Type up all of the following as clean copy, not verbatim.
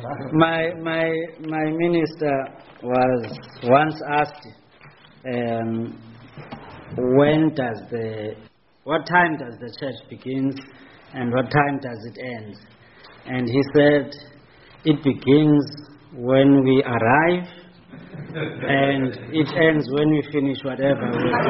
My minister was once asked, what time does the church begins and what time does it end? And he said, it begins when we arrive and it ends when we finish whatever we do.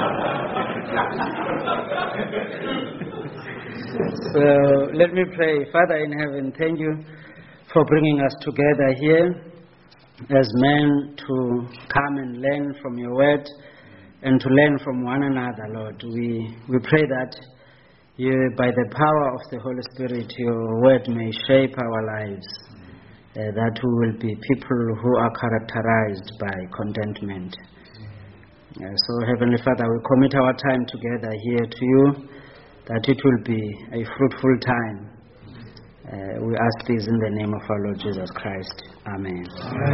So let me pray. Father in heaven, thank you for bringing us together here as men to come and learn from your word and to learn from one another, Lord. We pray that you, by the power of the Holy Spirit, your word may shape our lives, that we will be people who are characterized by contentment. So, Heavenly Father, we commit our time together here to you, that it will be a fruitful time. We ask this in the name of our Lord Jesus Christ. Amen.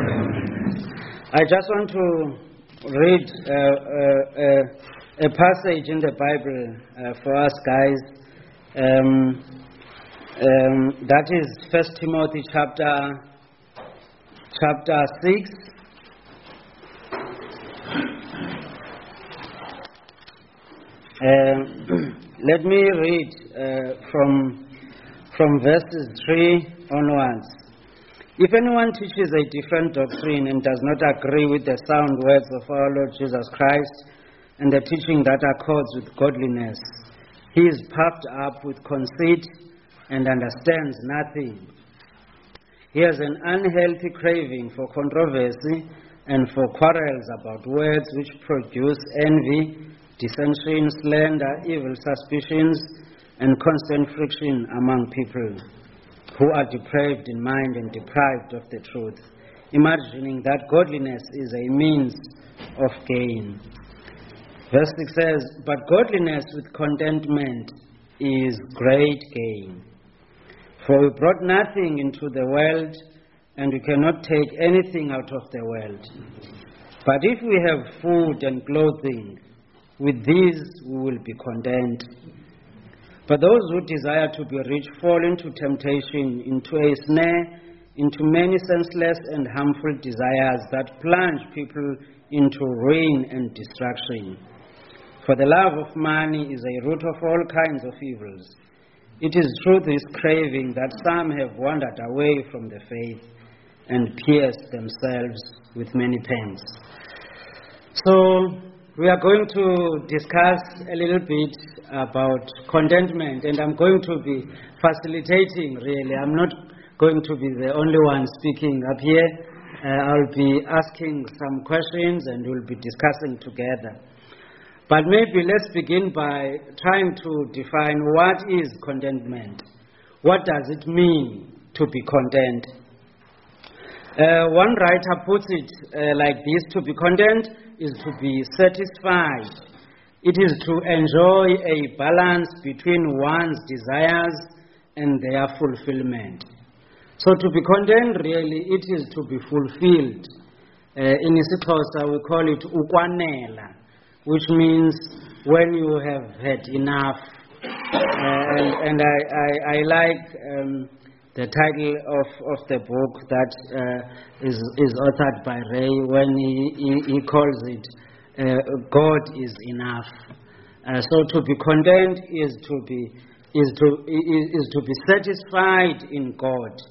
I just want to read a passage in the Bible for us guys. That is 1 Timothy chapter 6. Let me read from verses 3 onwards. If anyone teaches a different doctrine and does not agree with the sound words of our Lord Jesus Christ and the teaching that accords with godliness, he is puffed up with conceit and understands nothing. He has an unhealthy craving for controversy and for quarrels about words which produce envy, dissension, slander, evil suspicions, and constant friction among people who are depraved in mind and deprived of the truth, imagining that godliness is a means of gain. Verse 6 says, but godliness with contentment is great gain. For we brought nothing into the world, and we cannot take anything out of the world. But if we have food and clothing, with these we will be content. But those who desire to be rich fall into temptation, into a snare, into many senseless and harmful desires that plunge people into ruin and destruction. For the love of money is a root of all kinds of evils. It is through this craving that some have wandered away from the faith and pierced themselves with many pangs. So, we are going to discuss a little bit about contentment, and I'm going to be facilitating, really. I'm not going to be the only one speaking up here. I'll be asking some questions and we'll be discussing together. But maybe let's begin by trying to define what is contentment. What does it mean to be content? One writer puts it like this: to be content is to be satisfied. It is to enjoy a balance between one's desires and their fulfillment. So to be content, really, it is to be fulfilled. In isiXhosa, we call it ukwanela, which means when you have had enough. And I like the title of the book that is authored by Ray when he calls it God is enough. So to be content is to be satisfied in God.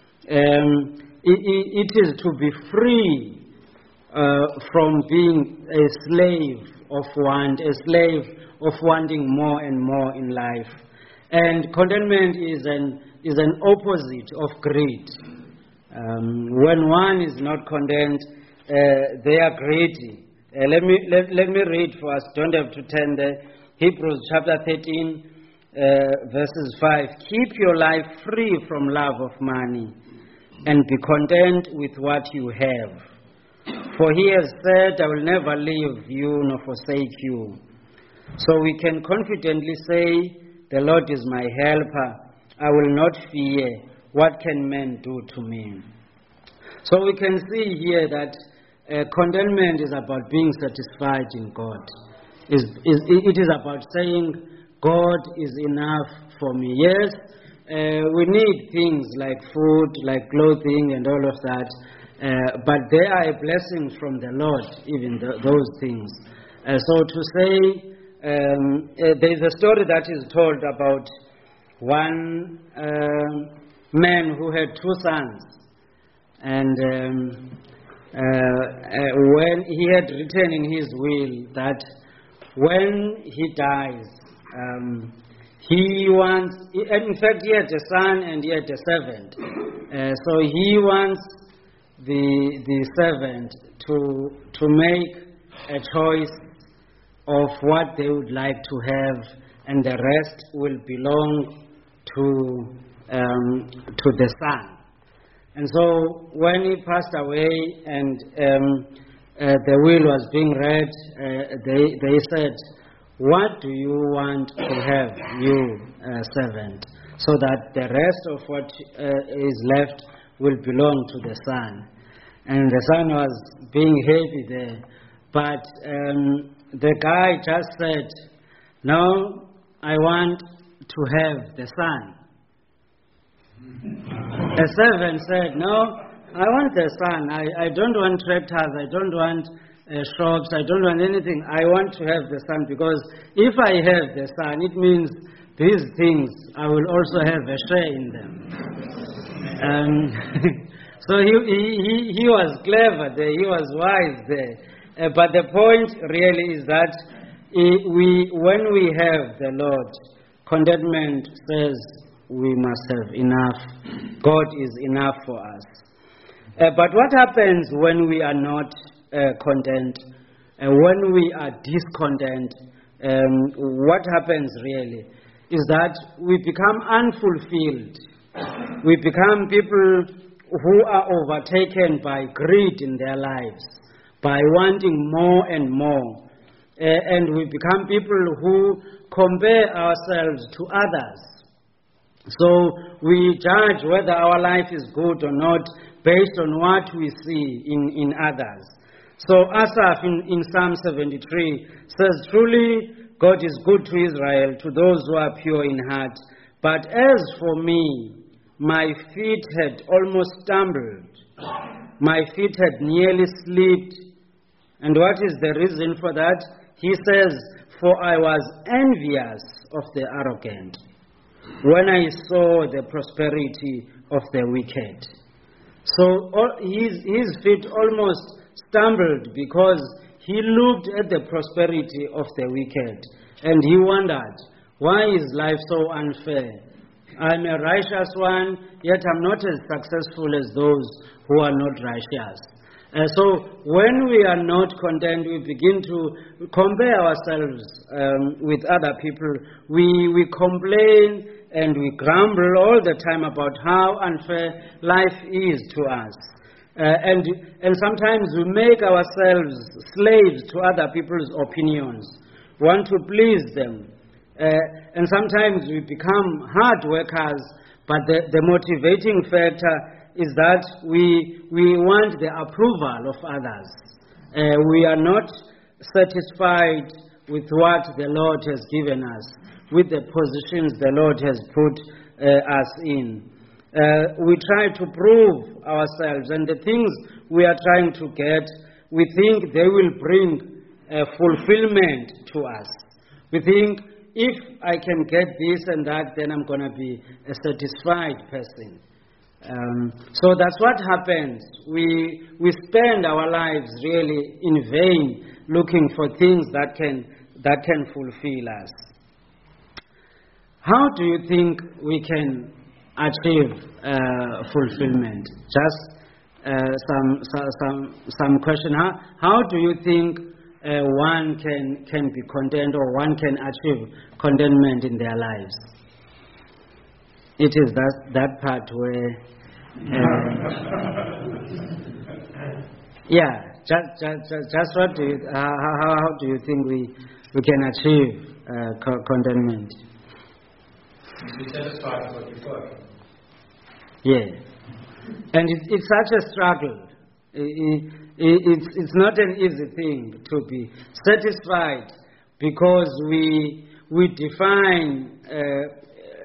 It is to be free from being a slave of want, a slave of wanting more and more in life. And contentment is an opposite of greed. When one is not content, they are greedy. Let me read for us. Don't have to turn there. Hebrews chapter 13, verses 5. Keep your life free from love of money and be content with what you have. For he has said, I will never leave you nor forsake you. So we can confidently say, the Lord is my helper. I will not fear. What can men do to me? So we can see here that contentment is about being satisfied in God. It is about saying, God is enough for me. Yes, we need things like food, like clothing and all of that, but they are a blessing from the Lord, even those things. So to say, there is a story that is told about one man who had 2 sons, and when he had written in his will that when he dies, he wants, in fact, he had a son and he had a servant. So he wants the servant to make a choice of what they would like to have, and the rest will belong to the son. And so when he passed away and the will was being read, they said, "What do you want to have, you servant, so that the rest of what is left will belong to the son?" And the son was being heavy there, but the guy just said, "No, I want to have the son." The servant said, "No, I want the son. I don't want tractors, I don't want shops, I don't want anything. I want to have the son, because if I have the son, it means these things, I will also have a share in them." So he was clever there, he was wise there. But the point really is that when we have the Lord, contentment says we must have enough. God is enough for us. But what happens when we are not content? When we are discontent, what happens really is that we become unfulfilled. We become people who are overtaken by greed in their lives, by wanting more and more. And we become people who compare ourselves to others. So we judge whether our life is good or not based on what we see in others. So Asaph in Psalm 73 says, "Truly God is good to Israel, to those who are pure in heart. But as for me, my feet had almost stumbled. My feet had nearly slipped." And what is the reason for that? He says, "For I was envious of the arrogant when I saw the prosperity of the wicked." So his feet almost stumbled because he looked at the prosperity of the wicked and he wondered, why is life so unfair? I'm a righteous one, yet I'm not as successful as those who are not righteous. So when we are not content, we begin to compare ourselves with other people. We complain and we grumble all the time about how unfair life is to us. And sometimes we make ourselves slaves to other people's opinions, want to please them. And sometimes we become hard workers, but the motivating factor is that we want the approval of others. We are not satisfied with what the Lord has given us, with the positions the Lord has put us in. We try to prove ourselves, and the things we are trying to get, we think they will bring fulfillment to us. We think, if I can get this and that, then I'm going to be a satisfied person. So that's what happens. We spend our lives really in vain looking for things that can fulfill us. How do you think we can achieve fulfillment? Just some question. How do you think one can be content, or one can achieve contentment in their lives? It is that part where, just what do you, how do you think we can achieve contentment? Be satisfied with what you've got. Yeah, and it's such a struggle. It's not an easy thing to be satisfied, because we define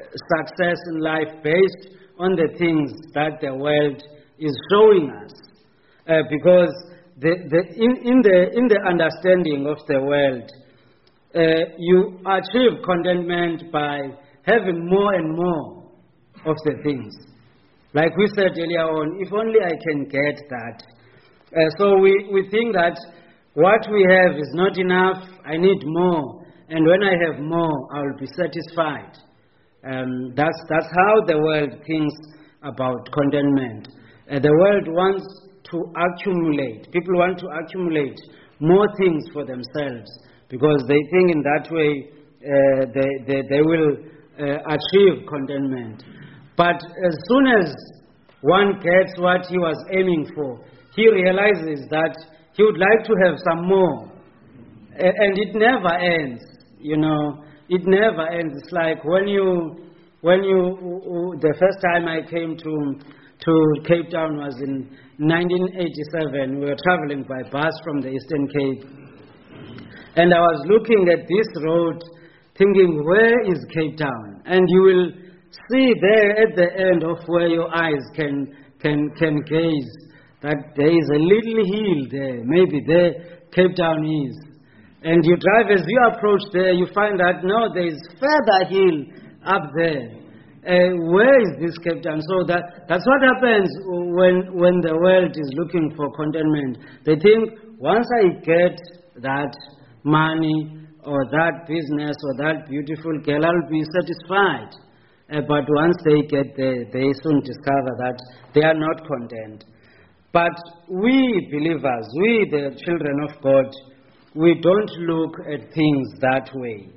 success in life based on the things that the world is showing us. Because in the understanding of the world, you achieve contentment by having more and more of the things. Like we said earlier on, if only I can get that. So we think that what we have is not enough, I need more, and when I have more, I will be satisfied. That's how the world thinks about contentment. The world wants to accumulate. People want to accumulate more things for themselves because they think in that way they will achieve contentment. But as soon as one gets what he was aiming for, he realizes that he would like to have some more. And it never ends, It never ends. It's like when you the first time I came to Cape Town was in 1987. We were traveling by bus from the Eastern Cape. And I was looking at this road thinking, where is Cape Town? And you will see there at the end of where your eyes can gaze that there is a little hill there. Maybe there Cape Town is. And you drive, as you approach there, you find that, no, there is further hill up there. Where is this Cape Town? So that's what happens when the world is looking for contentment. They think, once I get that money or that business or that beautiful girl, I'll be satisfied. But once they get there, they soon discover that they are not content. But we believers, we the children of God, we don't look at things that way.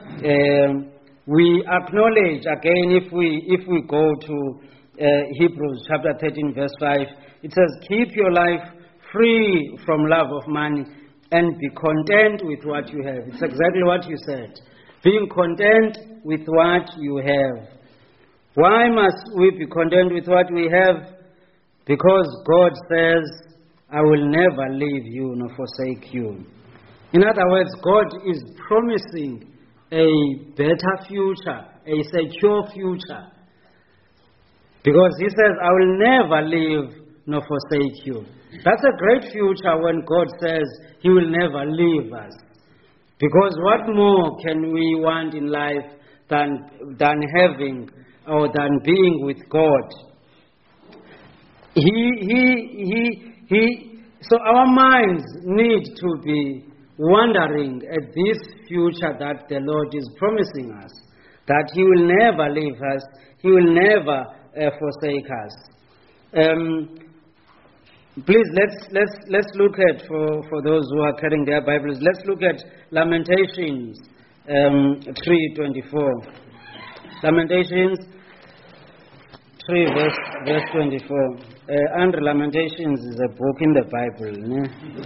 We acknowledge, again, if we go to Hebrews chapter 13, verse 5, it says, keep your life free from love of money and be content with what you have. It's exactly what you said. Being content with what you have. Why must we be content with what we have? Because God says, I will never leave you nor forsake you. In other words, God is promising a better future, a secure future. Because He says, I will never leave nor forsake you. That's a great future when God says He will never leave us. Because what more can we want in life than having or than being with God? So our minds need to be wondering at this future that the Lord is promising us, that He will never leave us, He will never forsake us. Please, let's look at, for those who are carrying their Bibles, let's look at Lamentations 3:24. Lamentations 3 verse 24. And Lamentations is a book in the Bible.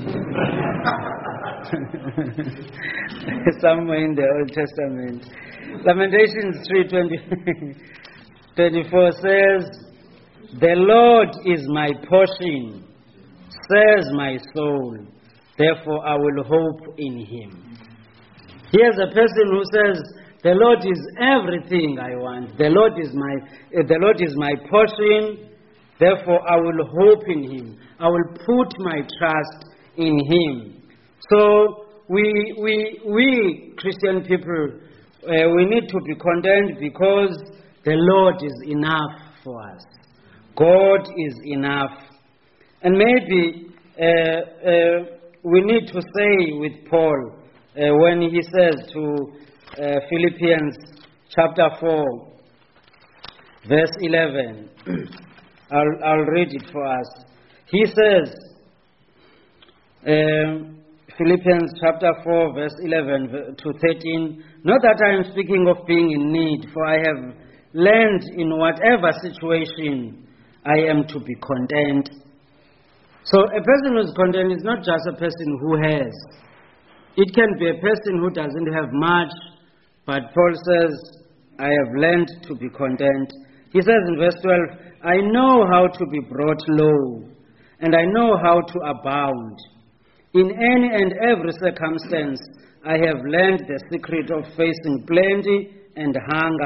Somewhere in the Old Testament. Lamentations 3:24 says, the Lord is my portion, says my soul, therefore I will hope in Him. Here's a person who says, the Lord is everything I want. The Lord is my portion, therefore I will hope in Him. I will put my trust in Him. So we Christian people, we need to be content because the Lord is enough for us. God is enough. And maybe we need to say with Paul when he says to Philippians chapter 4, verse 11. I'll read it for us. He says, Philippians chapter 4, verse 11 to 13, not that I am speaking of being in need, for I have learned in whatever situation I am to be content. So a person who is content is not just a person who has. It can be a person who doesn't have much, but Paul says, I have learned to be content. He says in verse 12, I know how to be brought low, and I know how to abound. In any and every circumstance, I have learned the secret of facing plenty and hunger,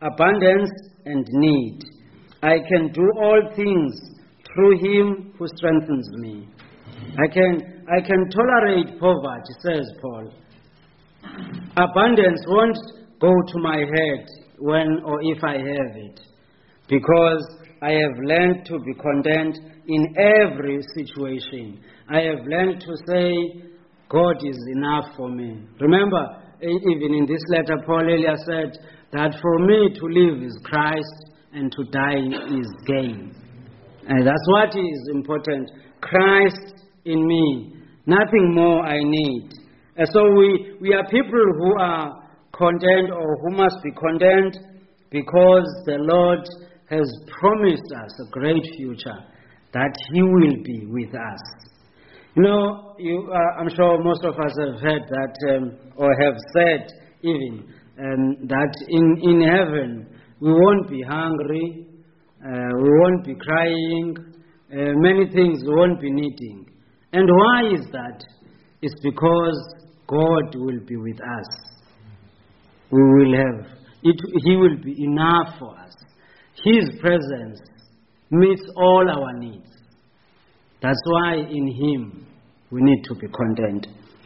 abundance and need. I can do all things through him who strengthens me. I can tolerate poverty, says Paul. Abundance won't go to my head when or if I have it, because I have learned to be content in every situation. I have learned to say, God is enough for me. Remember, even in this letter, Paul earlier said that for me to live is Christ and to die is gain. And that's what is important. Christ in me. Nothing more I need. And so we are people who are content, or who must be content, because the Lord has promised us a great future, that he will be with us. You know, I'm sure most of us have heard that, or have said even, that in heaven we won't be hungry, we won't be crying, many things we won't be needing. And why is that? It's because God will be with us. We will have it. He will be enough for us. His presence meets all our needs. That's why in him we need to be content.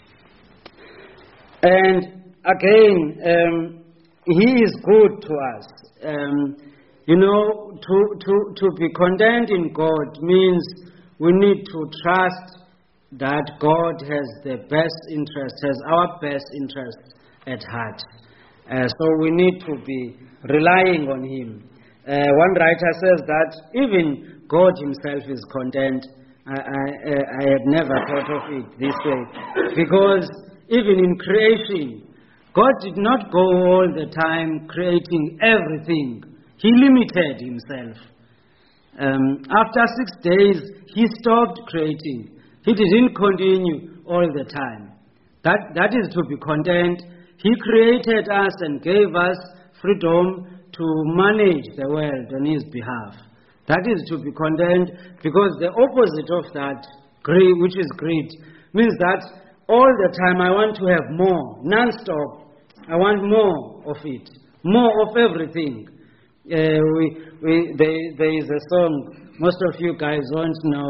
And again, he is good to us. You know, to be content in God means we need to trust that God has the best interest, has our best interest at heart. So we need to be relying on him. One writer says that even God himself is content. I had never thought of it this way. Because even in creation, God did not go all the time creating everything. He limited himself. After 6 days, he stopped creating. He didn't continue all the time. That is to be content. He created us and gave us freedom to manage the world on his behalf. That is to be content, because the opposite of that, greed, which is greed, means that all the time I want to have more, non-stop. I want more of it, more of everything. There is a song, most of you guys won't know,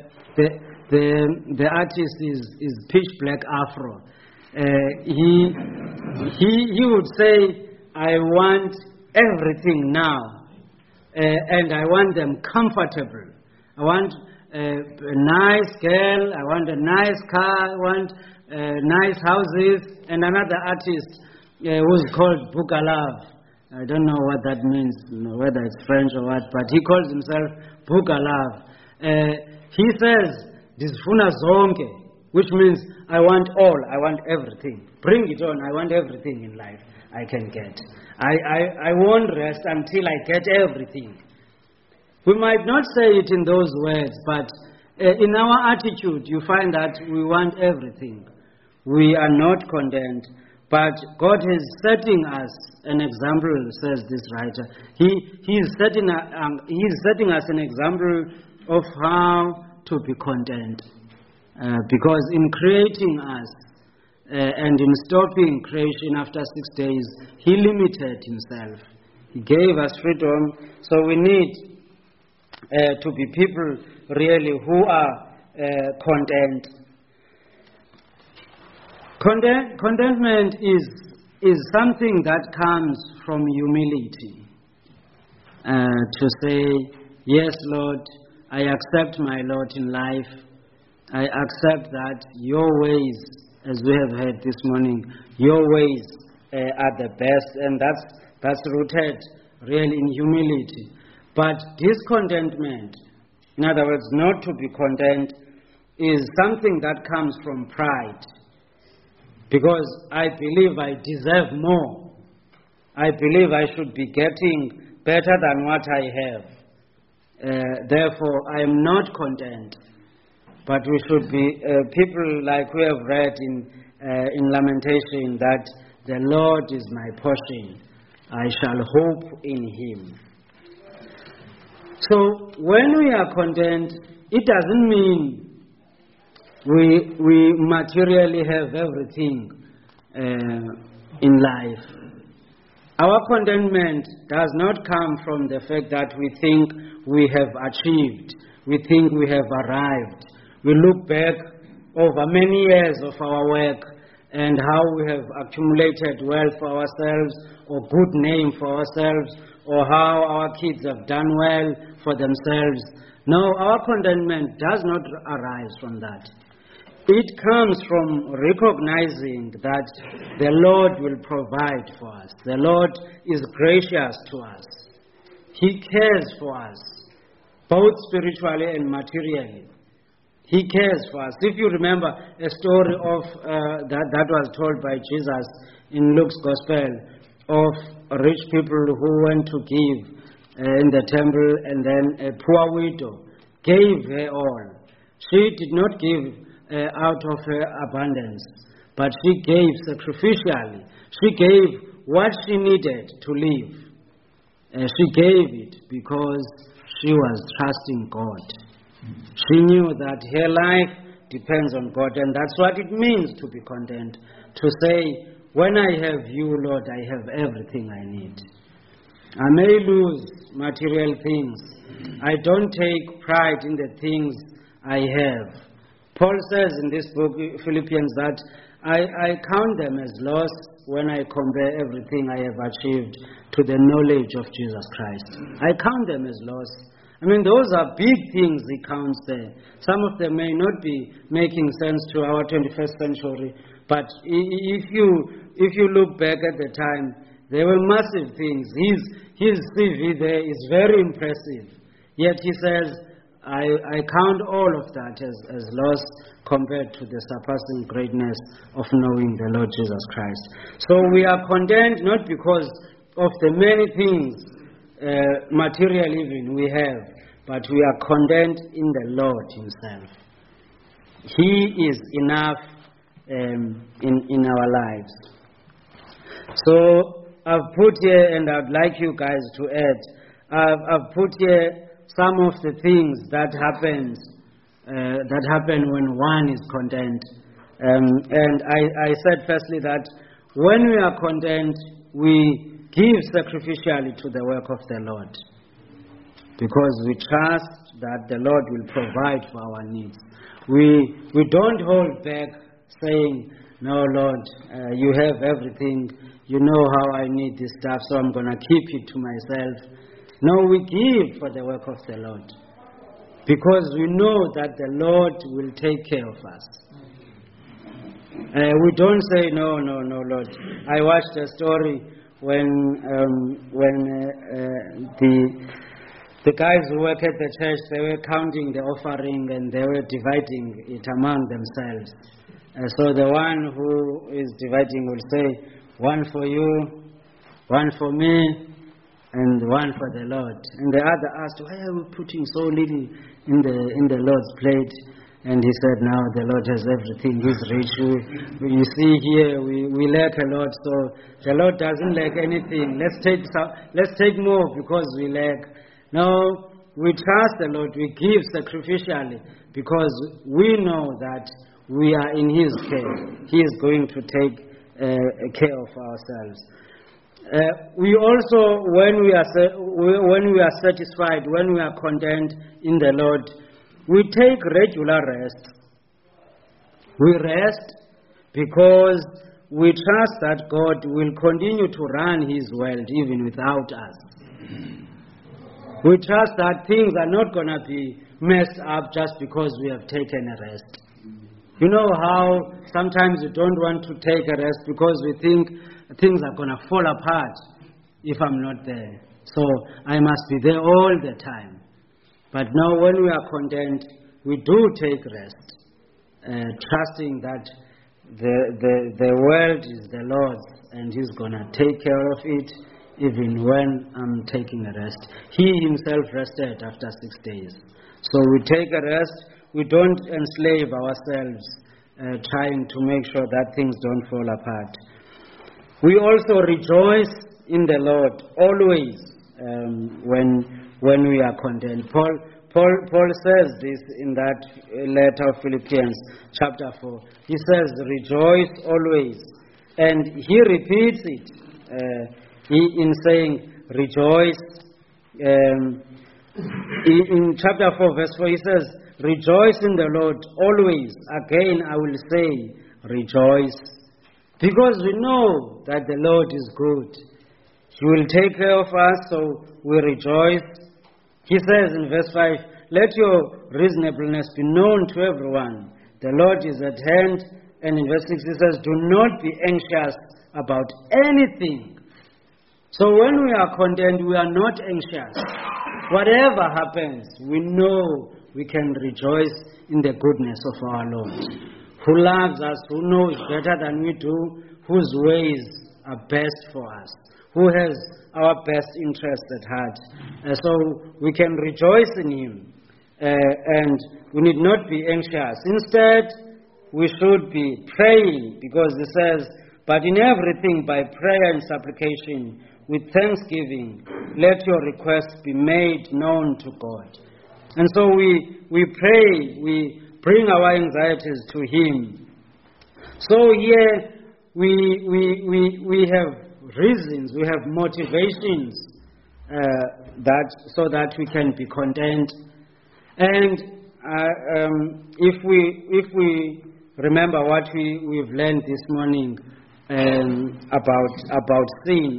the artist is Pitch Black Afro. He would say, I want everything now, and I want them comfortable. I want a nice girl, I want a nice car, I want nice houses. And another artist who's called Bugalav. I don't know what that means, whether it's French or what, but he calls himself Bugalav. He says, Dizfuna zonke, which means I want all, I want everything. Bring it on, I want everything in life I can get. I won't rest until I get everything. We might not say it in those words, but in our attitude, you find that we want everything. We are not content, but God is setting us an example, says this writer. He is setting us an example of how to be content. Because in creating us and in stopping creation after 6 days, he limited himself. He gave us freedom, so we need to be people really who are content. Contentment is something that comes from humility. To say, yes, Lord, I accept my lot in life. I accept that your ways, as we have heard this morning, your ways are the best, and that's rooted really in humility. But discontentment, in other words, not to be content, is something that comes from pride. Because I believe I deserve more. I believe I should be getting better than what I have. Therefore, I am not content. But we should be people like we have read in Lamentation, that the Lord is my portion. I shall hope in him. So when we are content, it doesn't mean we materially have everything in life. Our contentment does not come from the fact that we think we have achieved, we think we have arrived. We look back over many years of our work and how we have accumulated wealth for ourselves or good name for ourselves or how our kids have done well for themselves. No, our contentment does not arise from that. It comes from recognizing that the Lord will provide for us. The Lord is gracious to us. He cares for us, both spiritually and materially. He cares for us. If you remember a story of that was told by Jesus in Luke's Gospel of rich people who went to give in the temple, and then a poor widow gave her all. She did not give out of her abundance, but she gave sacrificially. She gave what she needed to live. She gave it because she was trusting God. She knew that her life depends on God, and that's what it means to be content. To say, when I have you, Lord, I have everything I need. I may lose material things. I don't take pride in the things I have. Paul says in this book, Philippians, that I count them as loss when I compare everything I have achieved to the knowledge of Jesus Christ. I count them as loss. I mean, those are big things he counts there. Some of them may not be making sense to our 21st century, but if you look back at the time, there were massive things. His CV there is very impressive. Yet he says, I count all of that as loss compared to the surpassing greatness of knowing the Lord Jesus Christ. So we are content not because of the many things, material even, we have, but we are content in the Lord himself. He is enough in our lives. So I've put here, and I'd like you guys to add, I've put here some of the things that happen when one is content. And I said firstly that when we are content, we give sacrificially to the work of the Lord, because we trust that the Lord will provide for our needs. We don't hold back saying, no, Lord, you have everything. You know how I need this stuff, so I'm going to keep it to myself. No, we give for the work of the Lord, because we know that the Lord will take care of us. We don't say, no, Lord. I watched a story when the guys who work at the church, they were counting the offering and they were dividing it among themselves. So the one who is dividing will say, one for you, one for me, and one for the Lord. And the other asked, why are we putting so little in the Lord's plate? And he said, now the Lord has everything. He's rich. You see here, we lack a lot, so the Lord doesn't lack anything. Let's take more because we lack. No, we trust the Lord. We give sacrificially because we know that we are in his care. He is going to take care of ourselves. We also, when we are satisfied, when we are content in the Lord, we take regular rest. We rest because we trust that God will continue to run his world even without us. We trust that things are not going to be messed up just because we have taken a rest. You know how sometimes you don't want to take a rest because we think things are going to fall apart if I'm not there. So I must be there all the time. But now when we are content, we do take rest, trusting that the world is the Lord's and he's going to take care of it even when I'm taking a rest. He himself rested after 6 days. So we take a rest. We don't enslave ourselves trying to make sure that things don't fall apart. We also rejoice in the Lord always when we are content. Paul says this in that letter of Philippians chapter 4. He says, rejoice always. And he repeats it in saying, rejoice. In chapter 4, verse 4, he says, rejoice in the Lord always. Again, I will say, rejoice. Because we know that the Lord is good. He will take care of us, so we rejoice. He says in verse 5, let your reasonableness be known to everyone. The Lord is at hand. And in verse 6 he says, do not be anxious about anything. So when we are content, we are not anxious. Whatever happens, we know we can rejoice in the goodness of our Lord, who loves us, who knows better than we do, whose ways are best for us, who has our best interests at heart. So we can rejoice in Him, and we need not be anxious. Instead, we should be praying, because it says, but in everything by prayer and supplication, with thanksgiving, let your requests be made known to God. And so we pray, we bring our anxieties to Him. So here we have reasons, we have motivations so that we can be content. And if we remember what we've learned this morning about sin,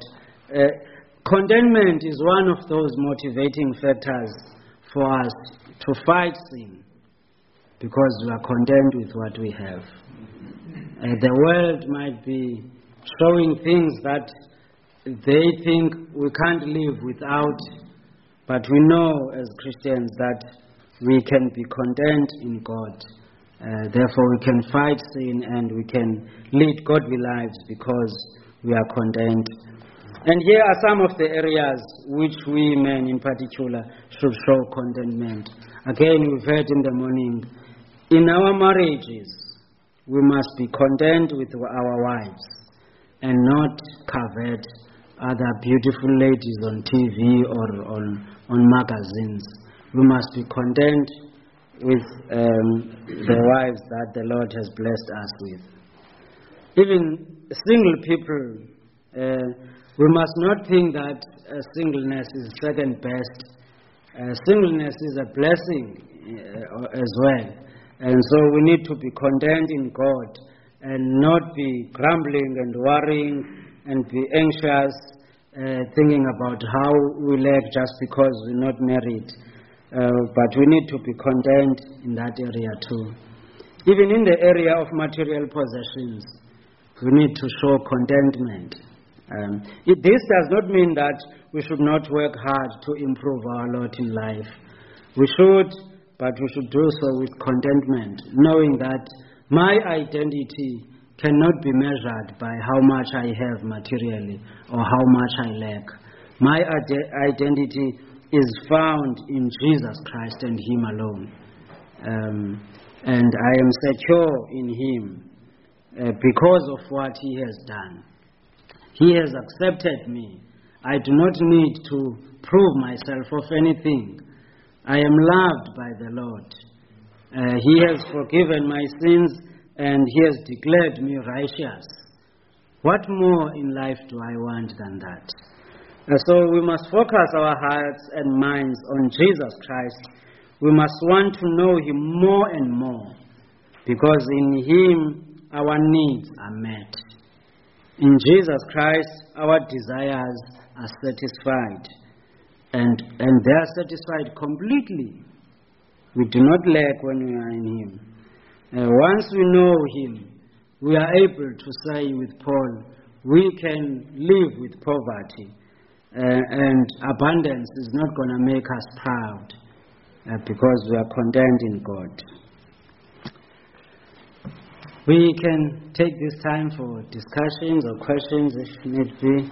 contentment is one of those motivating factors for us to fight sin, because we are content with what we have. The world might be showing things that they think we can't live without, but we know as Christians that we can be content in God. Therefore we can fight sin and we can lead godly lives because we are content. And here are some of the areas which we men in particular should show contentment. Again, we've heard in the morning, in our marriages, we must be content with our wives and not covet other beautiful ladies on TV or on magazines. We must be content with the wives that the Lord has blessed us with. Even single people, we must not think that singleness is second best. Singleness is a blessing as well. And so we need to be content in God and not be grumbling and worrying and be anxious, thinking about how we lack just because we're not married. But we need to be content in that area too. Even in the area of material possessions, we need to show contentment. This does not mean that we should not work hard to improve our lot in life. We should, but we should do so with contentment, knowing that my identity cannot be measured by how much I have materially or how much I lack. My identity is found in Jesus Christ and Him alone. And I am secure in Him because of what He has done. He has accepted me. I do not need to prove myself of anything. I am loved by the Lord. He has forgiven my sins and He has declared me righteous. What more in life do I want than that? So we must focus our hearts and minds on Jesus Christ. We must want to know Him more and more, because in Him our needs are met. In Jesus Christ our desires are satisfied, and they are satisfied completely. We do not lack when we are in Him. Once we know Him, we are able to say with Paul, we can live with poverty. And abundance is not going to make us proud because we are content in God. We can take this time for discussions or questions if need be.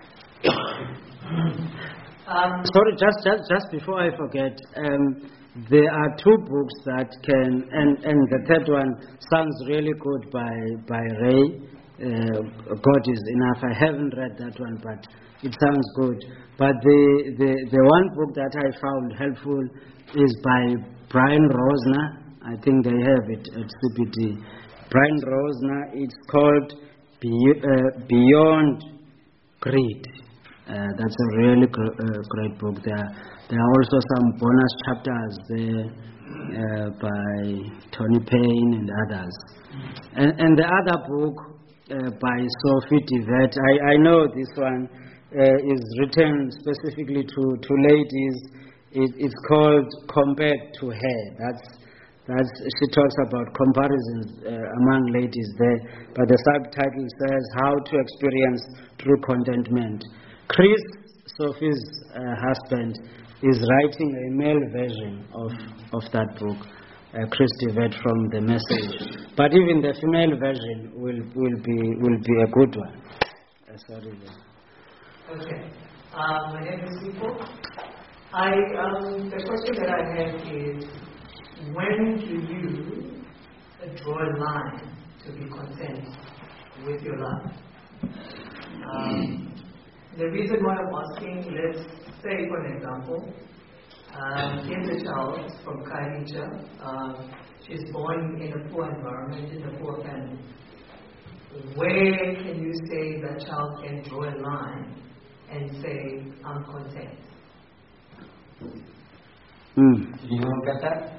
Sorry, just before I forget, there are two books that can, and the third one sounds really good by Ray. God is Enough. I haven't read that one, but it sounds good. But the one book that I found helpful is by Brian Rosner. I think they have it at CPT. Brian Rosner. It's called Beyond Greed. That's a really great book. There are also some bonus chapters there by Tony Payne and others. And the other book by Sophie Devet, I know this one is written specifically to ladies. It's called Compared to Her. She talks about comparisons among ladies there, but the subtitle says How to Experience True Contentment. Chris, Sophie's husband, is writing a male version of that book, Chris Devet from The Message. But even the female version will be a good one. Sorry. Okay. My name is Sipo. The question that I have is, when do you draw a line to be content with your life? The reason why I'm asking, let's say for an example, here's a child from Khadija. She's born in a poor environment, in a poor family. Where can you say that child can draw a line and say, I'm content? Did you look at that?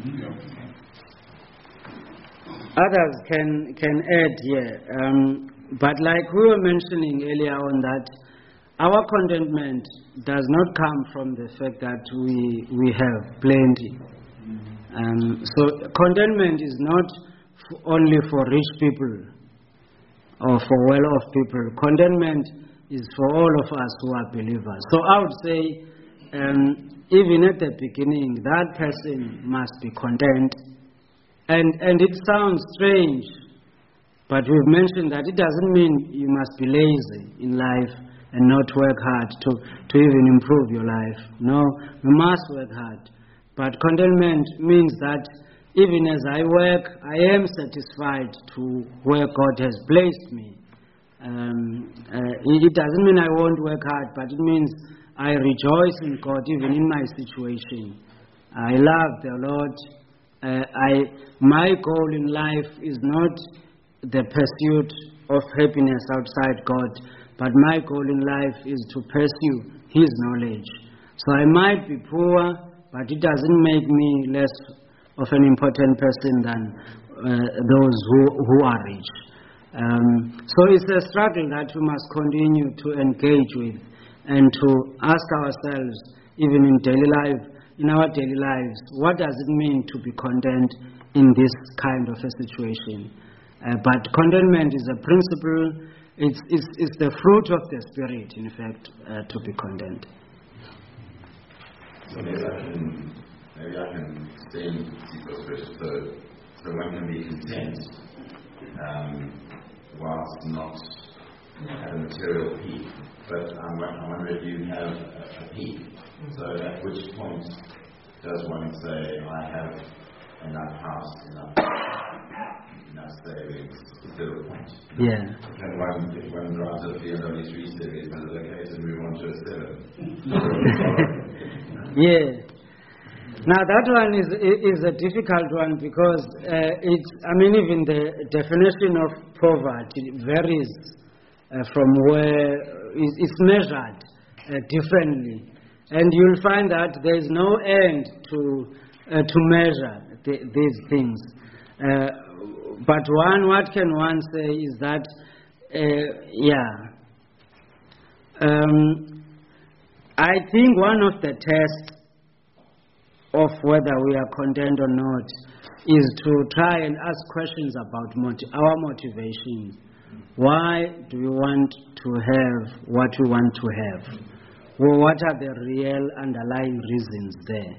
Others can add here, but like we were mentioning earlier on, that our contentment does not come from the fact that we have plenty. So contentment is not only for rich people or for well-off people. Contentment is for all of us who are believers. So I would say, even at the beginning, that person must be content. And it sounds strange, but we've mentioned that it doesn't mean you must be lazy in life and not work hard to even improve your life. No, you must work hard. But contentment means that even as I work, I am satisfied to where God has placed me. It doesn't mean I won't work hard, but it means I rejoice in God even in my situation. I love the Lord. My goal in life is not the pursuit of happiness outside God, but my goal in life is to pursue His knowledge. So I might be poor, but it doesn't make me less of an important person than those who are rich. So it's a struggle that we must continue to engage with and to ask ourselves, even in our daily lives, what does it mean to be content in this kind of a situation? But contentment is a principle. It's the fruit of the Spirit, in fact, to be content. So maybe I can extend Sipo's question. So one can be content whilst not at a material peak. But I wonder if you have a peak. So at which point does one say, I have enough house, enough savings? Is there a point? Yeah. Can one, if one drives a BMW 3 Series, then it's okay to move on to a 7? Yeah. Now that one is a difficult one because even the definition of poverty varies from where it's measured differently, and you'll find that there is no end to measure these things. But what can one say is that I think one of the tests of whether we are content or not is to try and ask questions about our motivation. Why do we want to have what we want to have? Well, what are the real underlying reasons there?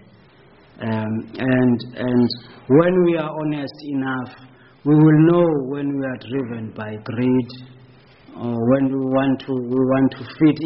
And when we are honest enough, we will know when we are driven by greed, or when we want to fit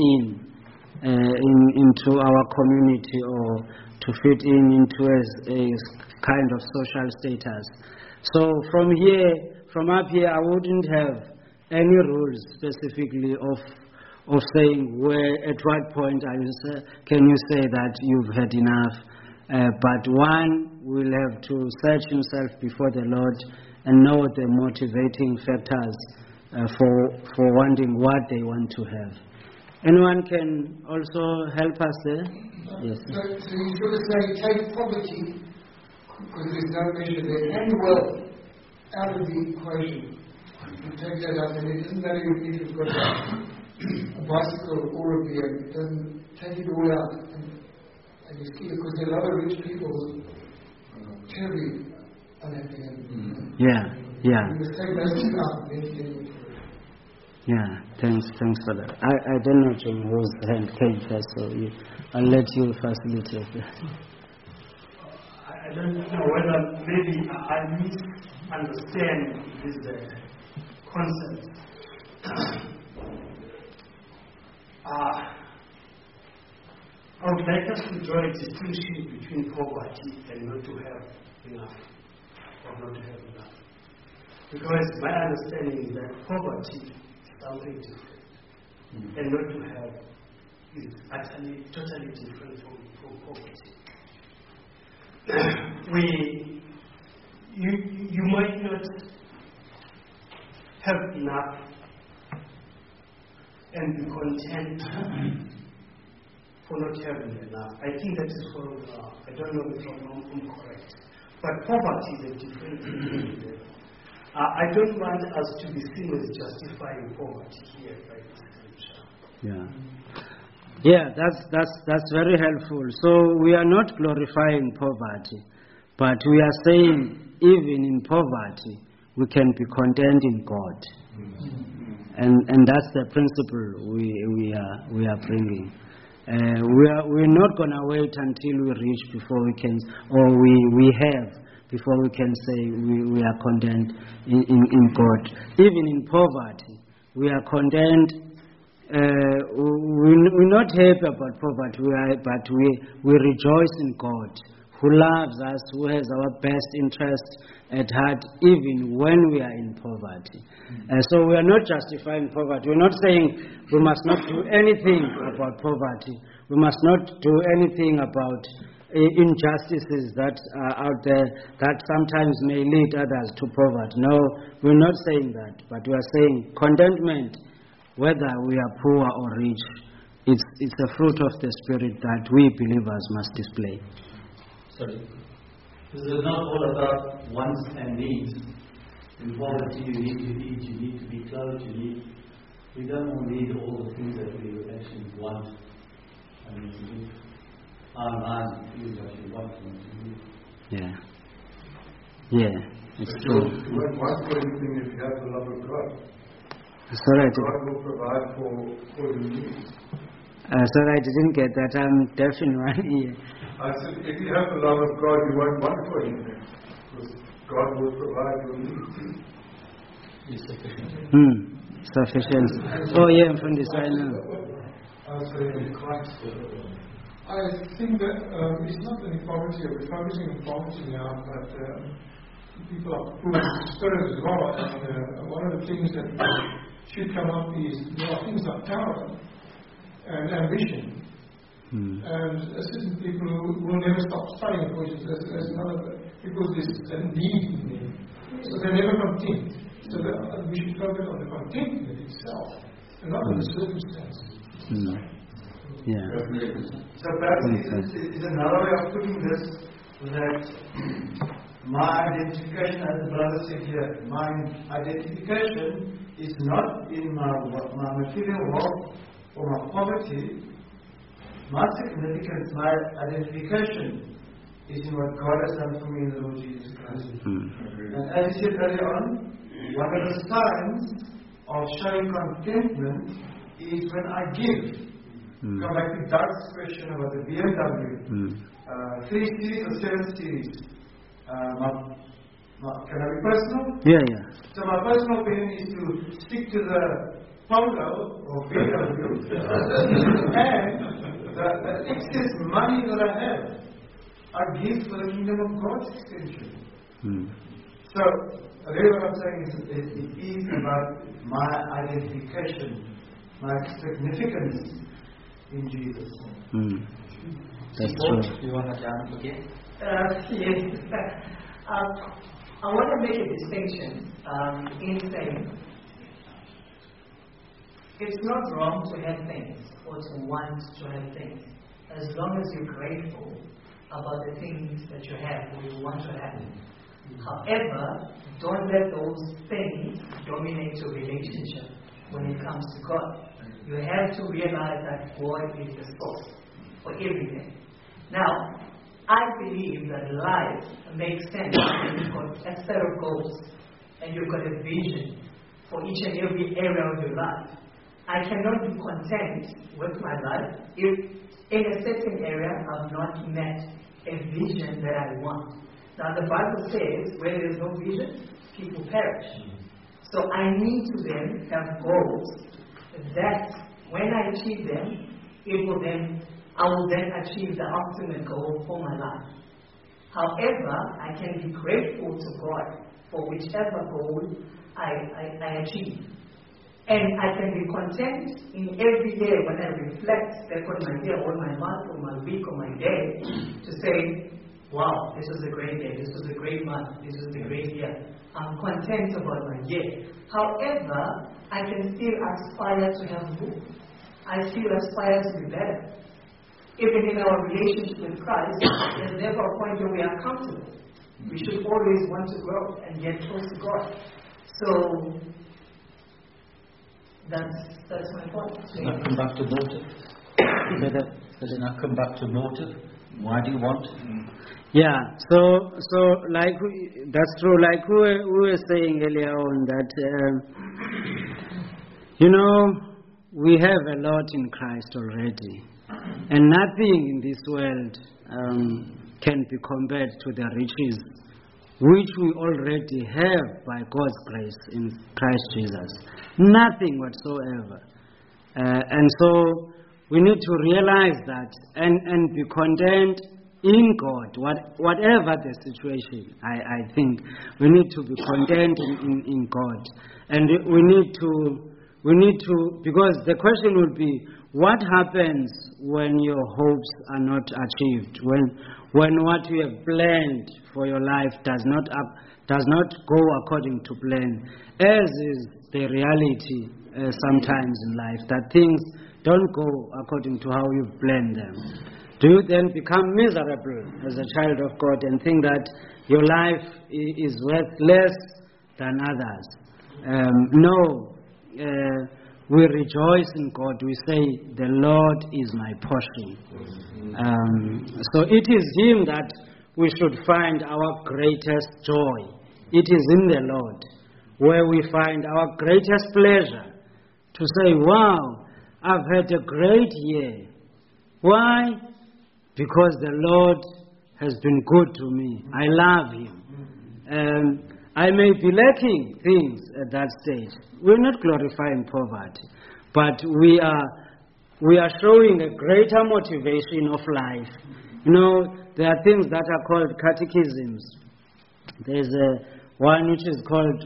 into our community, or to fit into a kind of social status. So from up here, I wouldn't have any rules specifically of saying at what point can you say that you've had enough. But one will have to search himself before the Lord and know the motivating factors for wanting what they want to have. Anyone can also help us there? Yes. So you sort of say take poverty, because there's no measure there, and wealth out of the equation. You take that out, and it doesn't matter if you've got a bicycle or a beer, it doesn't take it all out. And you see, because there are a lot of rich people who are terribly unhappy. Yeah. You must take those two out, then you can. Yeah, thanks for that. I don't know, John, whose hand came first, so I'll let you facilitate that. I don't know whether maybe I misunderstand this concept. I would like us to draw a distinction between poverty and not to have enough, or not to have enough. Because my understanding is that poverty something different, and not to have is actually totally different from poverty. You might not have enough and be content for not having enough. I think that is where we are. I don't know if I'm correct, but poverty is a different thing. I don't want us to be seen as justifying poverty here by the scripture. Yeah, that's very helpful. So we are not glorifying poverty, but we are saying even in poverty we can be content in God, and that's the principle we are bringing. We're not gonna wait until we reach before we can, or we have. Before we can say we are content in God. Even in poverty, we are content. We're not happy about poverty, but we rejoice in God, who loves us, who has our best interest at heart, even when we are in poverty. So we are not justifying poverty. We're not saying we must not do anything about poverty. We must not do anything about injustices that are out there that sometimes may lead others to poverty. No, we're not saying that, but we are saying contentment, whether we are poor or rich, it's a fruit of the Spirit that we believers must display. Sorry. This is not all about wants and needs. In poverty, you need to eat, you need to be clothed, we don't need all the things that we actually want. I mean, our mind feels what you want them to do. Yeah, it's true. You won't want for anything if you have the love of God. Sorry, God will provide for your needs. Sorry, I didn't get that. I'm deaf in one ear. I said, if you have the love of God, you won't want for anything, because God will provide your needs. It's sufficient. Sufficient. Oh yeah, from this I know. I think that it's not any poverty. We're focusing on poverty now, but people are poor in spirit as well. And one of the things that should come up is there are things like power and ambition. And certain people who will never stop studying, there's another, because there's a need in them. So they're never content. So we should focus on the contentment itself and not on the circumstances. Yeah. So perhaps is another way of putting this, that my identification, as the brother said here, my identification is not in my material wealth or my poverty. My significance, my identification is in what God has done for me in the Lord Jesus Christ. And as you said earlier on, one of the signs of showing contentment is when I give. Come back to Doug's question about the BMW. 3 Series or 7 Series? Can I be personal? Yeah. So my personal opinion is to stick to the Polo or BMW and the excess money that I have, I give for the kingdom of God's extension. So really what I'm saying is it is about my identification, my significance in Jesus. That's true. You want to jump again? Yes. I want to make a distinction in saying it's not wrong to have things or to want to have things, as long as you're grateful about the things that you have or you want to have. However, don't let those things dominate your relationship when it comes to God. You have to realize that God is the source for everything. Now, I believe that life makes sense when you've got a set of goals and you've got a vision for each and every area of your life. I cannot be content with my life if in a certain area I've not met a vision that I want. Now the Bible says where there is no vision, people perish. So I need to then have goals that when I achieve them, I will then achieve the ultimate goal for my life. However, I can be grateful to God for whichever goal I achieve. And I can be content in every day when I reflect back on my year or my month or my week or my day to say, wow, this was a great day, this was a great month, this was a great year. I'm content about my year. However, I can still aspire to have more. I still aspire to be better. Even in our relationship with Christ, there's never a point where we are comfortable. We should always want to grow and get close to God. So, that's my point. Does that come back to motive? Does it not come back to motive? Why do you want? Yeah, so like that's true. Like we were saying earlier on that, we have a lot in Christ already. And nothing in this world can be compared to the riches which we already have by God's grace in Christ Jesus. Nothing whatsoever. And so we need to realize that and be content in God, whatever the situation. I think we need to be content in God. And we need to, because the question will be, what happens when your hopes are not achieved? When what you have planned for your life does not go according to plan, as is the reality sometimes in life, that things don't go according to how you've planned them. Do you then become miserable as a child of God and think that your life is worth less than others? No. We rejoice in God. We say, the Lord is my portion. So it is Him that we should find our greatest joy. It is in the Lord where we find our greatest pleasure to say, wow, I've had a great year. Why? Because the Lord has been good to me. I love Him. I may be lacking things at that stage. We're not glorifying poverty, but we are showing a greater motivation of life. There are things that are called catechisms. There's one which is called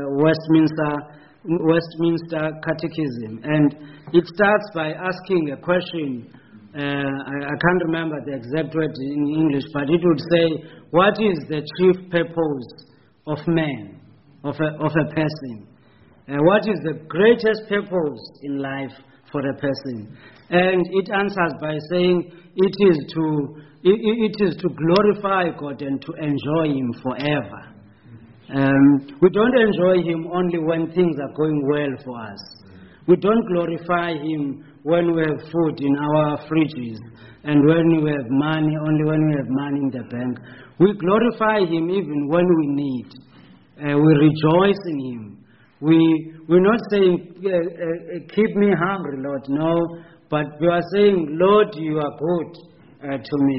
Westminster Catechism, and it starts by asking a question. I can't remember the exact word in English, but it would say, what is the chief purpose of man, of a person? What is the greatest purpose in life for a person? And it answers by saying it is to glorify God and to enjoy Him forever. We don't enjoy Him only when things are going well for us. We don't glorify Him when we have food in our fridges and when we have money, only when we have money in the bank. We glorify Him even when we need. We rejoice in Him. We're not saying, keep me hungry, Lord. No, but we are saying, Lord, you are good to me.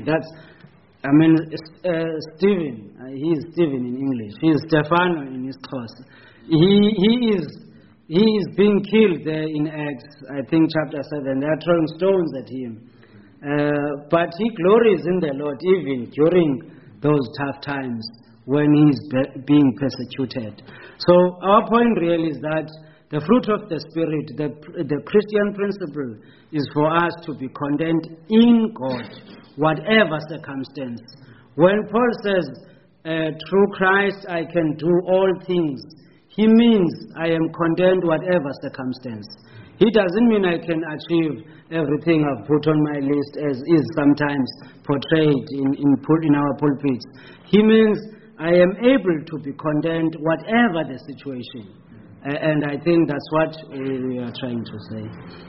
Stephen, he is Stephen in English. He is Stefano in his course. He is being killed there in Acts, I think chapter 7. They are throwing stones at him. But he glories in the Lord even during those tough times when he is being persecuted. So our point really is that the fruit of the Spirit, the Christian principle, is for us to be content in God, whatever circumstance. When Paul says, through Christ I can do all things, he means I am content whatever circumstance. He doesn't mean I can achieve everything I've put on my list as is sometimes portrayed in our pulpits. He means I am able to be content whatever the situation. And I think that's what we are trying to say.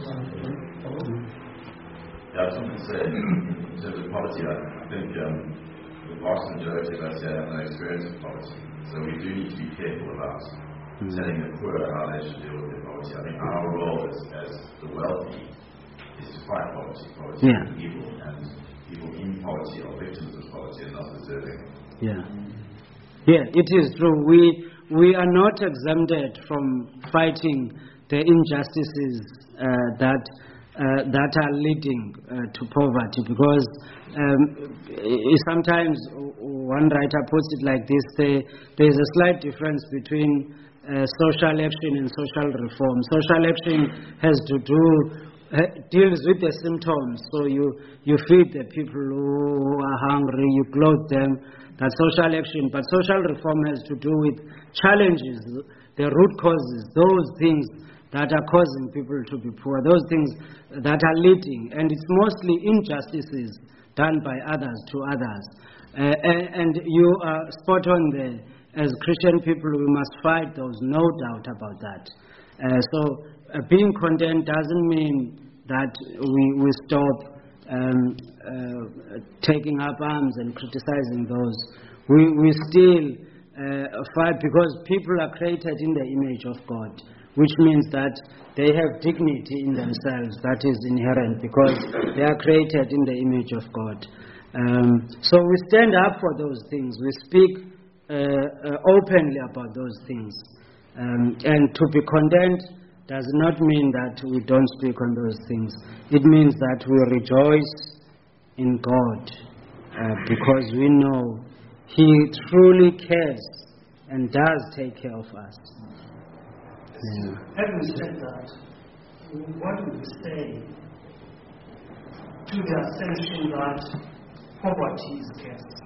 Yeah, I was going to say, in terms of poverty, I think the vast majority of us here have no experience of poverty. So we do need to be careful about telling the poor how they should deal with their poverty. I think our role as the wealthy is to fight poverty. Poverty is evil, and people in poverty are victims of poverty and not deserving. Yeah, it is true. We are not exempted from fighting the injustices that are leading to poverty, because sometimes one writer puts it like this: there is a slight difference between social action and social reform. Social action deals with the symptoms. So you feed the people who are hungry, you clothe them. That's social action. But social reform has to do with challenges, the root causes, those things that are causing people to be poor, those things that are leading. And it's mostly injustices done by others to others. And you are spot on there. As Christian people, we must fight those, no doubt about that. So being content doesn't mean that we stop taking up arms and criticizing those. We still fight, because people are created in the image of God, which means that they have dignity in themselves that is inherent, because they are created in the image of God. So we stand up for those things. We speak openly about those things. And to be content does not mean that we don't speak on those things. It means that we rejoice in God because we know He truly cares and does take care of us. Yeah. Having said that, what would you say to the assumption that poverty is cursed?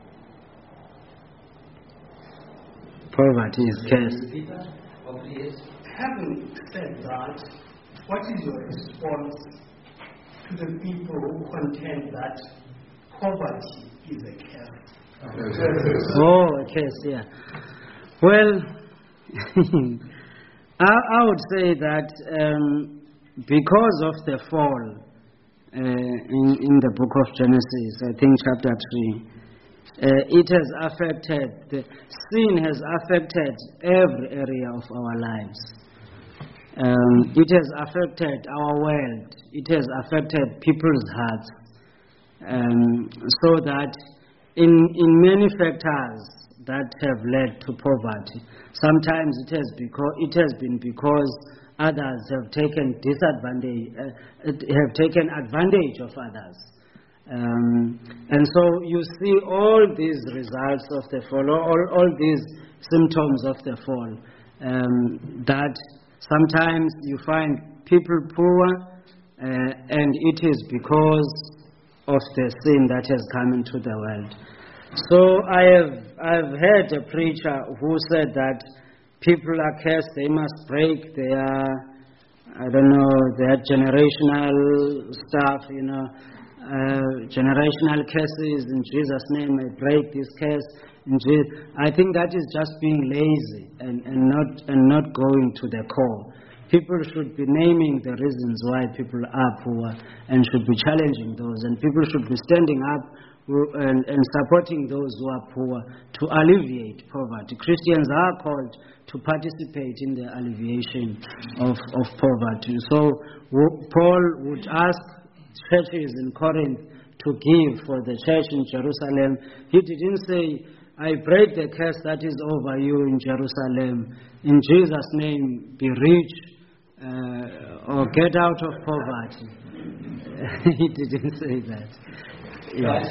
Poverty is cursed. Having said that, what is your response to the people who contend that poverty is a curse? Oh, a curse, yeah. Well, I would say that because of the fall in the book of Genesis, I think chapter 3, it has affected, sin has affected every area of our lives. It has affected our world. It has affected people's hearts. So that in many factors that have led to poverty, sometimes it has been because others have taken advantage of others. And so you see all these results of the fall, all these symptoms of the fall, that sometimes you find people poor, and it is because of the sin that has come into the world. So I've heard a preacher who said that people are cursed, they must break their generational stuff, generational curses. In Jesus' name, I break this curse. I think that is just being lazy and not going to the core. People should be naming the reasons why people are poor and should be challenging those, and people should be standing up and supporting those who are poor to alleviate poverty. Christians are called to participate in the alleviation of poverty. So Paul would ask churches in Corinth to give for the church in Jerusalem. He didn't say, I break the curse that is over you in Jerusalem. In Jesus' name, be rich or get out of poverty. He didn't say that. Yeah.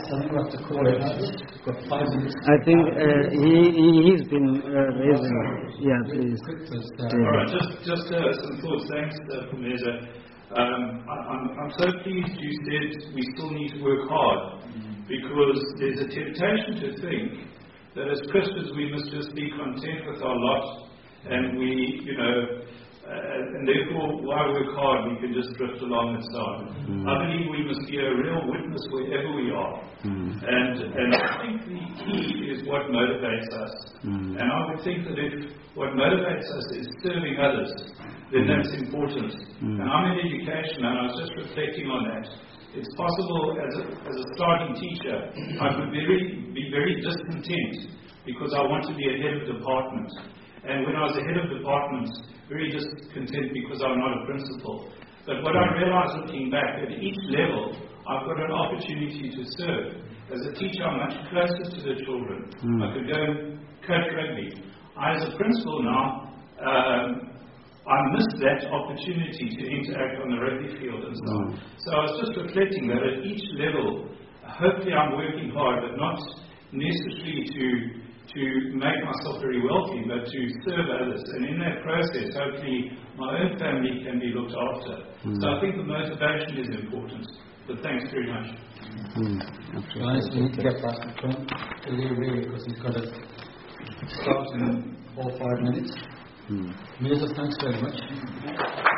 I think he's been raising. Yeah, please. All right, just some thoughts. Thanks, Pumeza. I'm so pleased you said we still need to work hard, because there's a temptation to think that as Christians we must just be content with our lot, and we, and therefore, why work hard? We can just drift along and so on. I believe we must be a real witness wherever we are. And I think the key is what motivates us. And I would think that if what motivates us is serving others, then that's important. And I'm in education, and I was just reflecting on that. It's possible as a starting teacher, I could be very discontent because I want to be a head of department. And when I was a head of department, very discontent because I'm not a principal. But what I realized looking back, at each level, I've got an opportunity to serve. As a teacher, I'm much closer to the children. I could go and coach rugby. As a principal now, I missed that opportunity to interact on the rugby field and so on. So I was just reflecting that at each level, hopefully I'm working hard, but not necessarily to make myself very wealthy, but to serve others. And in that process, hopefully my own family can be looked after. So I think the motivation is important. But thanks very much. Guys, we need to get back to John really, because he's got to start in 4 or 5 minutes. Minister, thanks very much.